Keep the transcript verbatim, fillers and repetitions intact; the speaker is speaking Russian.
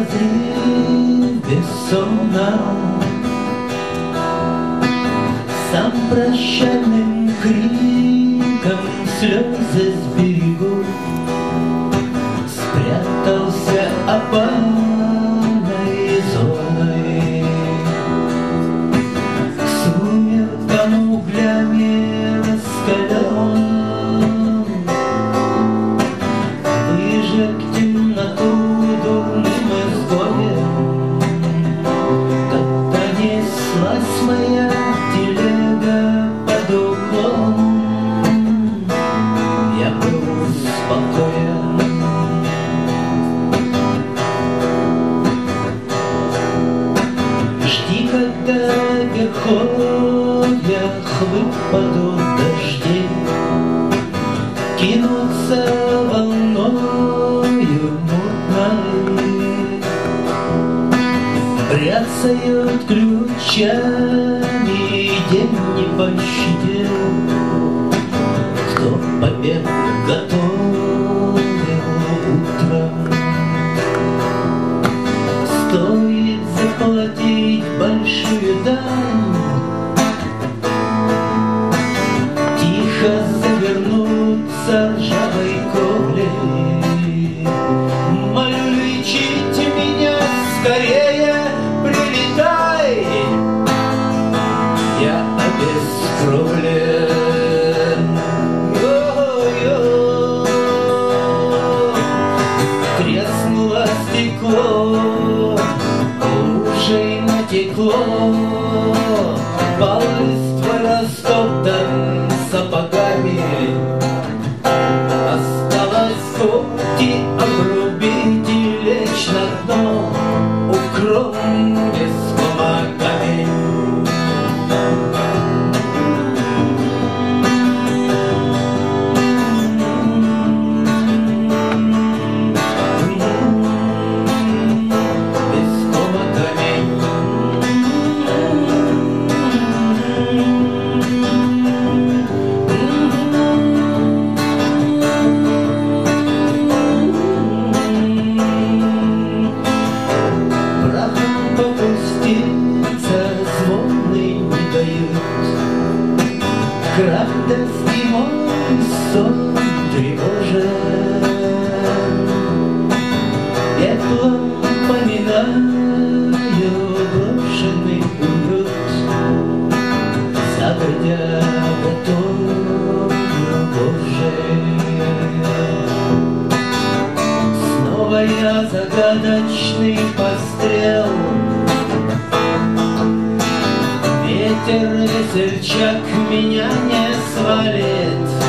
прозрев бессонно, сам прощальным криком слезы сберегу, спрятался опальной зоной. К сумеркам углями раскален, выжег темноту дурным изгоем. Как-то неслась моя телега под углом, я был спокоен. Жди, когда в верховьях выпадут дожди, кинутся волною мутной, бряцают ключами, день не пощадил, кто побег готовил утром. Стоит заплатить большую дань, тихо завернуться ржавой кровлей. Молю, лечите меня скорее, прилетай, я обескровлен. Йо-йо. Треснуло стекло, лужей натекло, пал листвой растоптан сапогами. Осталось когти обрубить и лечь на дно, укром без помогами. Кратовский мой сон тревожен, пеплом поминаю брошенный уют, забудя готовую Божий. Снова я загадочный пострел, ветер, весельчак меня не свалит.